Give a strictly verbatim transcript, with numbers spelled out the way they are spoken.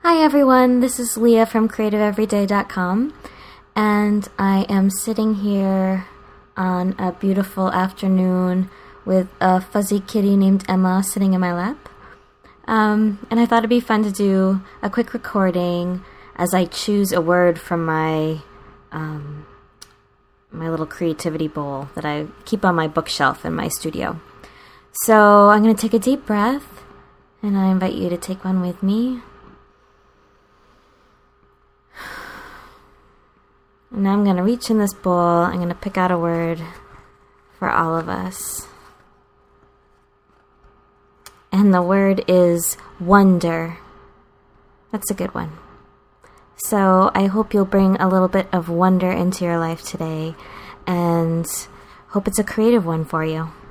Hi everyone, this is Leah from creative everyday dot com, and I am sitting here on a beautiful afternoon with a fuzzy kitty named Emma sitting in my lap. Um, and I thought it'd be fun to do a quick recording as I choose a word from my um, my little creativity bowl that I keep on my bookshelf in my studio. So I'm going to take a deep breath, and I invite you to take one with me. And now I'm going to reach in this bowl. I'm going to pick out a word for all of us. And the word is wonder. That's a good one. So I hope you'll bring a little bit of wonder into your life today, and hope it's a creative one for you.